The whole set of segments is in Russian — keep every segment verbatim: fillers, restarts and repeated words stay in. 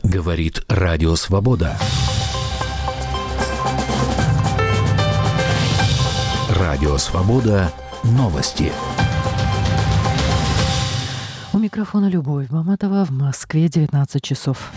Говорит Радио Свобода. Радио Свобода. Новости. У микрофона Любовь Маматова. В Москве девятнадцать часов.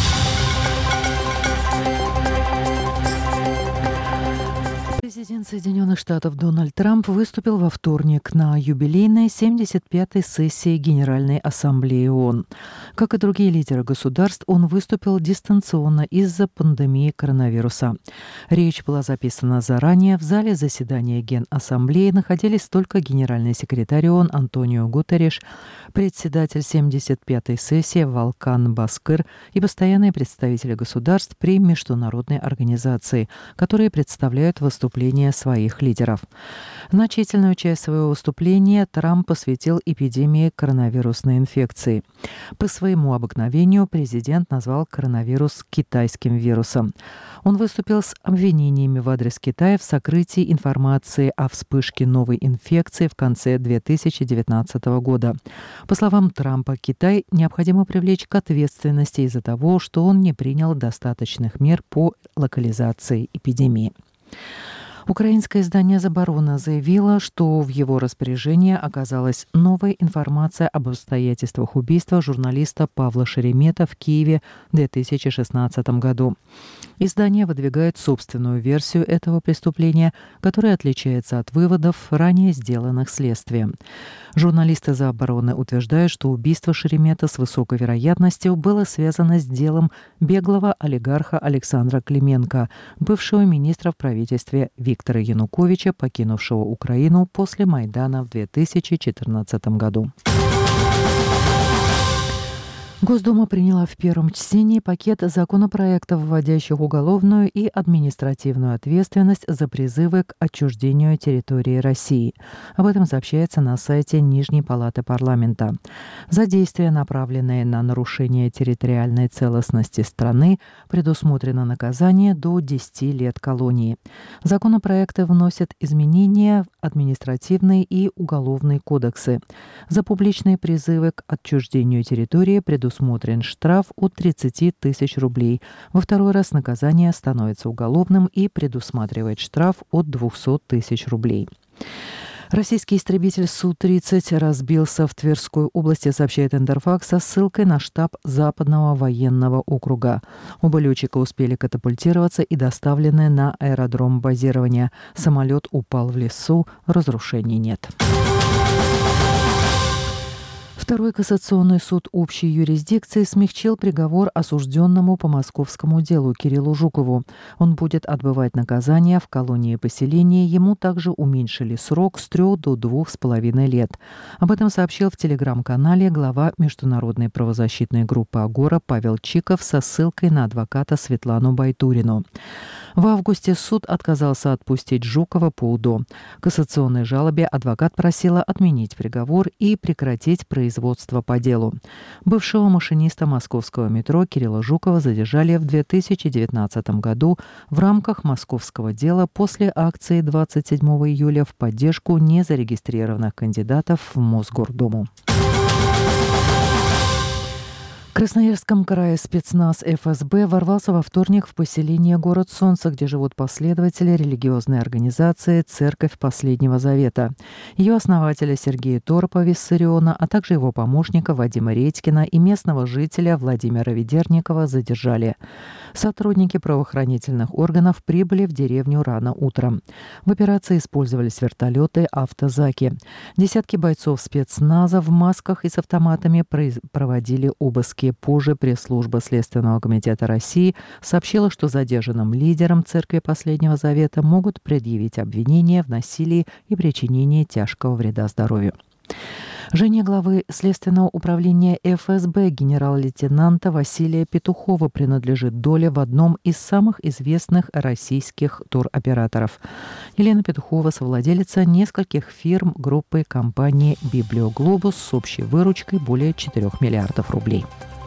Президент Соединенных Штатов Дональд Трамп выступил во вторник на юбилейной семьдесят пятой сессии Генеральной Ассамблеи ООН. Как и другие лидеры государств, он выступил дистанционно из-за пандемии коронавируса. Речь была записана заранее. В зале заседания Генассамблеи находились только генеральный секретарь ООН Антонио Гутерриш, председатель семьдесят пятой сессии Волкан Баскыр и постоянные представители государств при международной организации, которые представляют выступления своих лидеров. Значительную часть своего выступления Трамп посвятил эпидемии коронавирусной инфекции. По своему обыкновению президент назвал коронавирус китайским вирусом. Он выступил с обвинениями в адрес Китая в сокрытии информации о вспышке новой инфекции в конце две тысячи девятнадцатого года. По словам Трампа, Китай необходимо привлечь к ответственности из-за того, что он не принял достаточных мер по локализации эпидемии. Украинское издание «Заборона» заявило, что в его распоряжении оказалась новая информация об обстоятельствах убийства журналиста Павла Шеремета в Киеве в две тысячи шестнадцатом году. Издание выдвигает собственную версию этого преступления, которая отличается от выводов, ранее сделанных следствием. Журналисты «Забороны» утверждают, что убийство Шеремета с высокой вероятностью было связано с делом беглого олигарха Александра Клименко, бывшего министра в правительстве Виктора Януковича, покинувшего Украину после Майдана в две тысячи четырнадцатом году. Госдума приняла в первом чтении пакет законопроектов, вводящих уголовную и административную ответственность за призывы к отчуждению территории России. Об этом сообщается на сайте Нижней палаты парламента. За действия, направленные на нарушение территориальной целостности страны, предусмотрено наказание до десяти лет колонии. Законопроекты вносят изменения в административный и уголовный кодексы. За публичные призывы к отчуждению территории предусмотрено Усмотрен штраф от тридцати тысяч рублей. Во второй раз наказание становится уголовным и предусматривает штраф от двухсот тысяч рублей. Российский истребитель Су тридцать разбился в Тверской области, сообщает Интерфакс со ссылкой на штаб Западного военного округа. Оба летчика успели катапультироваться и доставлены на аэродром базирования. Самолет упал в лесу, разрушений нет. Второй кассационный суд общей юрисдикции смягчил приговор осужденному по московскому делу Кириллу Жукову. Он будет отбывать наказание в колонии поселения. Ему также уменьшили срок с трех до двух с половиной лет. Об этом сообщил в телеграм-канале глава международной правозащитной группы «Агора» Павел Чиков со ссылкой на адвоката Светлану Байтурину. В августе суд отказался отпустить Жукова по УДО. В кассационной жалобе адвокат просила отменить приговор и прекратить производство по делу. Бывшего машиниста московского метро Кирилла Жукова задержали в две тысячи девятнадцатом году в рамках московского дела после акции двадцать седьмого июля в поддержку незарегистрированных кандидатов в Мосгордуму. В Красноярском крае спецназ эф эс бэ ворвался во вторник в поселение Город Солнца, где живут последователи религиозной организации «Церковь Последнего Завета». Ее основателя Сергея Торопа Виссариона, а также его помощника Вадима Редькина и местного жителя Владимира Ведерникова задержали. Сотрудники правоохранительных органов прибыли в деревню рано утром. В операции использовались вертолеты, автозаки. Десятки бойцов спецназа в масках и с автоматами проводили обыски. Позже пресс-служба Следственного комитета России сообщила, что задержанным лидерам Церкви Последнего Завета могут предъявить обвинения в насилии и причинении тяжкого вреда здоровью. Жене главы Следственного управления эф эс бэ генерал-лейтенанта Василия Петухова принадлежит доля в одном из самых известных российских туроператоров. Елена Петухова – совладелица нескольких фирм группы компании «Библиоглобус» с общей выручкой более четырёх миллиардов рублей.